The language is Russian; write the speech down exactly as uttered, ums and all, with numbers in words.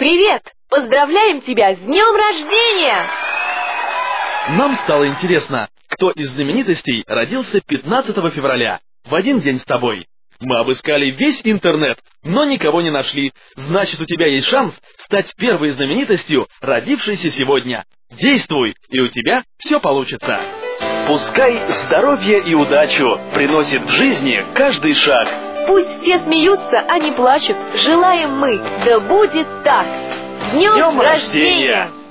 Привет! Поздравляем тебя с днем рождения! Нам стало интересно, кто из знаменитостей родился пятнадцатого февраля, в один день с тобой. Мы обыскали весь интернет, но никого не нашли. Значит, у тебя есть шанс стать первой знаменитостью, родившейся сегодня. Действуй, и у тебя все получится. Пускай здоровье и удачу приносит в жизни каждый шаг. Пусть все смеются, а не плачут. Желаем мы, да будет так. С днем, Днем рождения! рождения!